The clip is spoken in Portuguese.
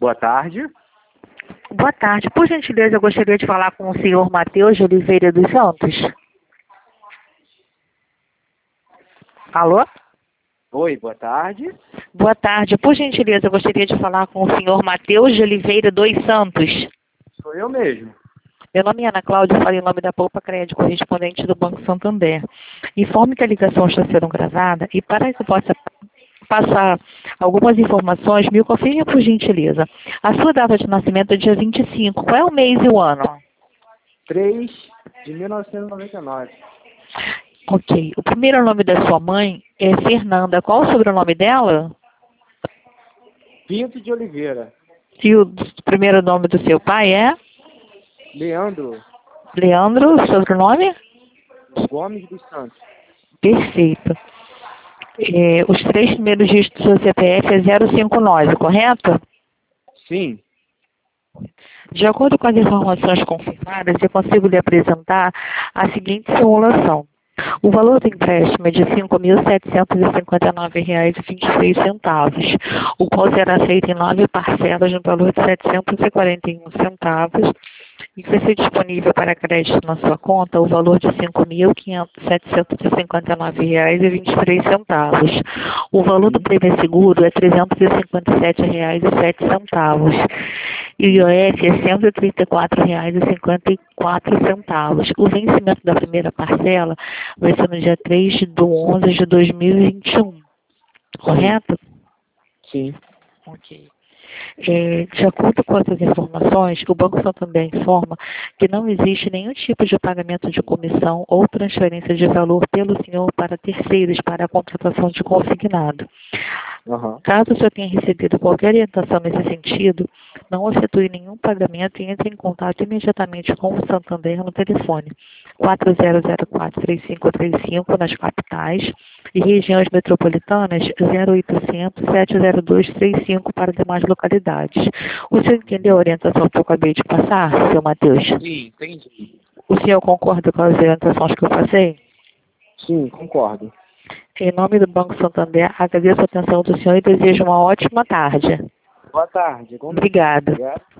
Boa tarde. Boa tarde. Por gentileza, eu gostaria de falar com o senhor Matheus de Oliveira dos Santos. Alô? Oi, boa tarde. Boa tarde. Por gentileza, eu gostaria de falar com o senhor Matheus de Oliveira dos Santos. Sou eu mesmo. Meu nome é Ana Cláudia, falei em nome da Poupa Crédito, correspondente do Banco Santander. Informe que a ligação está sendo gravada e para que eu possa passar algumas informações, me confirme por gentileza. A sua data de nascimento é dia 25. Qual é o mês e o ano? 3 de 1999. Ok. O primeiro nome da sua mãe é Fernanda. Qual o sobrenome dela? Pinto de Oliveira. E o primeiro nome do seu pai é? Leandro Leandro, o sobrenome? Gomes dos Santos. Perfeito. Os três primeiros dígitos do seu CPF é 059, correto? Sim. De acordo com as informações confirmadas, eu consigo lhe apresentar a seguinte simulação. O valor do empréstimo é de R$ 5.759,26, o qual será feito em 9 parcelas no valor de R$ 741,00 e vai ser disponível para crédito na sua conta o valor de R$ 5.759,23. O valor do prêmio seguro é R$ 357,07 e o IOF é R$ 134,54. O vencimento da primeira parcela vai ser no dia 3/11/2021, correto? Sim. Ok. De acordo com essas informações, o Banco Santander informa que não existe nenhum tipo de pagamento de comissão ou transferência de valor pelo senhor para terceiros para a contratação de consignado. Caso o senhor tenha recebido qualquer orientação nesse sentido, não efetue nenhum pagamento e entre em contato imediatamente com o Santander no telefone 4004-3535 nas capitais e regiões metropolitanas 0800-702-35 para demais localidades. O senhor entendeu a orientação que eu acabei de passar, seu Matheus? Sim, entendi. O senhor concorda com as orientações que eu passei? Sim, concordo. Em nome do Banco Santander, agradeço a atenção do senhor e desejo uma ótima tarde. Boa tarde. Obrigada. Obrigado.